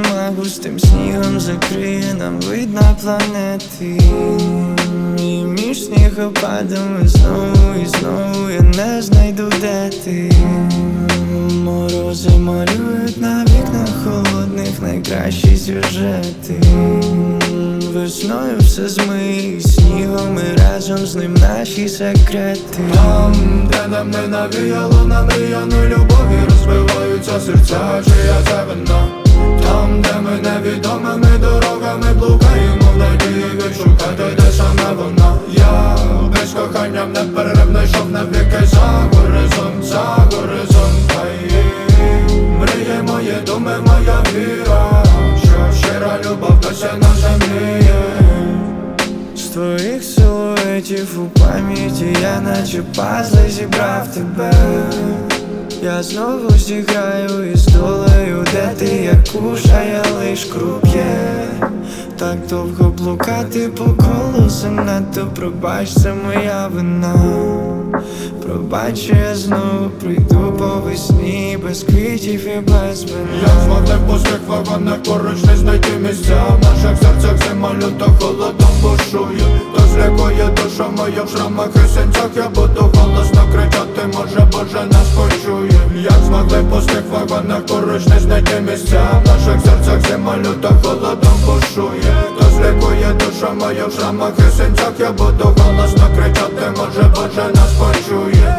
зима густим снігом закриє нам вид на планети. І між снігопадами знову і знову я не знайду, де ти. Морози малюють на вікнах холодних найкращі сюжети. Весною все змиє снігом і разом з ним наші секрети. Там, де нам не навіяло намріяну любові, розбиваються серця, чия це вина. Там, де ми невідомими дорогами блукаємо в надії відшукати, де саме вона. Я без кохання неперервно йшов навіки за горизонт, за горизонт. Мріє мої думи, моя віра, що щира любов досі на землі є. З твоїх силуетів у пам'яті я наче пазли зібрав тебе. Я знову зіграю із долею, де ти як куша, я лиш круп'є. Так довго блукати по колу занадто, пробач, це моя вина. Пробач, що я знову прийду по весні, без квітів і без вина. Як змогли в пустих вагонах поруч не знайти місця, в наших серцях зима люто холодом бушує. То злякує душа моя в шрамах і синцях, я буду голосно кричати, може Боже нас почує. Як змогли в пустих вагонах поруч не знайти місця, в наших серцях зима люто холодом бушує. То злякує душа моя в шрамах і синцях, я буду голосно кричати, може Боже нас почує.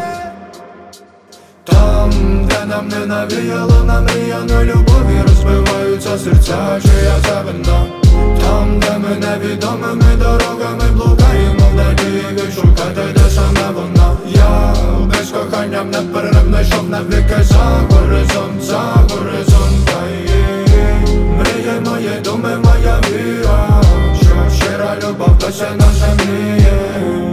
Там, де нам не навіяло намріяну любові, розбиваються серця, чия це вина. Там, де ми невідомими дорогами блукаємо в надії відшукати, де саме вона. Я без кохання неперервно йшов навіки за горизонт, за горизонт. Мріє мої думи, моя віра, що щира любов досі на землі є.